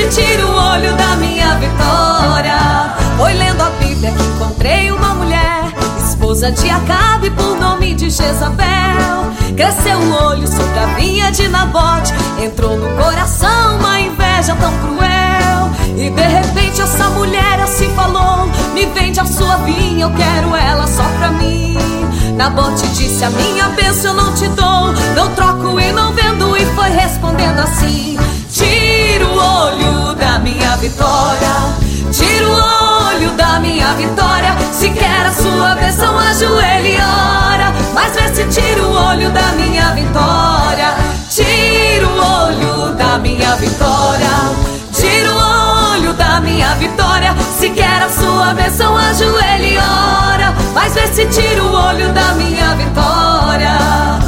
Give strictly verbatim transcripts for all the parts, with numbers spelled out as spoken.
tira o olho da minha vitória. Foi lendo a Bíblia que encontrei uma mulher, esposa de Acabe por nome de Jezabel. Cresceu o olho sobre a vinha de Nabote, entrou no coração uma inveja tão cruel. E de repente essa mulher assim falou: me vende a sua vinha, eu quero ela só pra mim. Nabote disse: a minha bênção eu não te dou, não troco e não vendo. E foi respondendo assim: tira o olho da minha vitória, tira o olho da minha vitória. Se quer a sua bênção, ajoelhe e ora, mas vê se tira o olho da minha vitória. Tira o olho da minha vitória, tira o olho da minha vitória. Se quer a sua bênção, ajoelhe e ora, mas vê se tira o olho da minha vitória.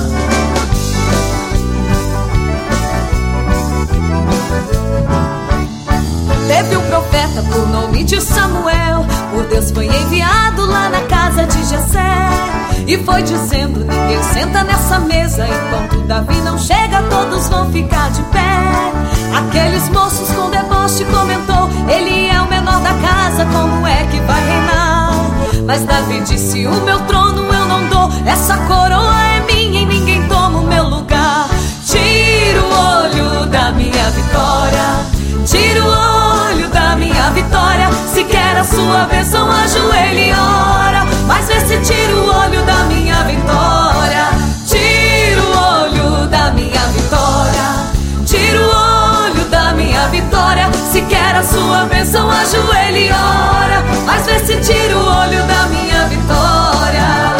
Teve um profeta por nome de Samuel, por Deus foi enviado lá na casa de Jessé. E foi dizendo: ninguém senta nessa mesa enquanto Davi não chega, todos vão ficar de pé. Aqueles moços com deboche comentou: ele é o menor da casa, como é que vai reinar? Mas Davi disse: o meu trono eu não dou, essa coroa é minha e ninguém toma o meu lugar. Tira o olho da minha vitória, tira o olho da minha vitória. Se quer a sua bênção, ajoelhe e ora, mas vê se tira o olho da minha vitória. Tira o olho da minha vitória, tira o olho da minha vitória. Se quer a sua bênção, ajoelhe e ora, mas vê se tira o olho da minha vitória.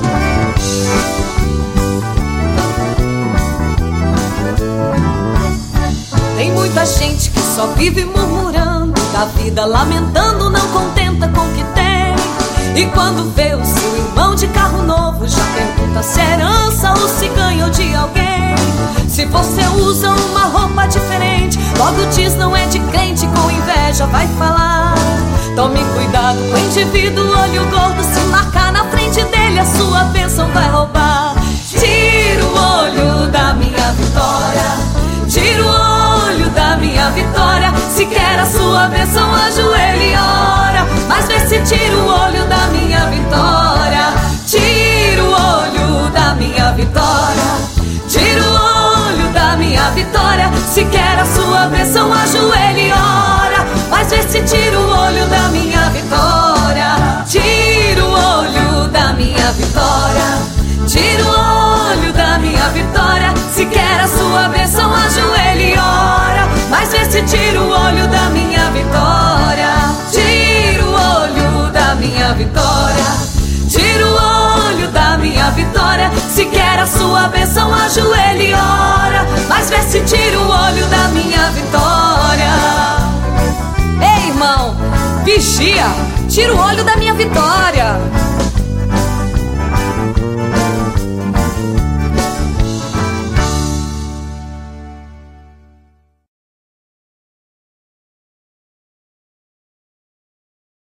Tem muita gente que só vive murmurando da vida, lamentando, não contenta com o que tem. E quando vê o seu irmão de carro novo, já pergunta se é herança ou se ganhou de alguém. Se você usa uma roupa diferente, logo diz não é de crente, com inveja vai falar. Tome cuidado com o indivíduo olho gordo, se marcar na frente dele a sua bênção vai roubar. Tira o olho da minha vitória, tira o olho da minha vitória. Se quer a sua bênção, ajoelhe e ora, mas vê se tira o olho da minha vitória. Tira o olho da minha vitória, tira o olho da minha vitória. Se quer a sua bênção, ajoelhe e ora, mas vê se tira o olho da minha vitória. Tira o olho da minha vitória, tira o olho da minha vitória. Se quer a sua bênção, ajoelhe e ora, mas vê se tira o olho da minha vitória. Tira o olho da minha vitória, tira o olho da minha vitória. Se quer a sua bênção, ajoelhe e ora, mas vê se tira o olho da minha vitória. Ei, irmão, vigia, tira o olho da minha vitória.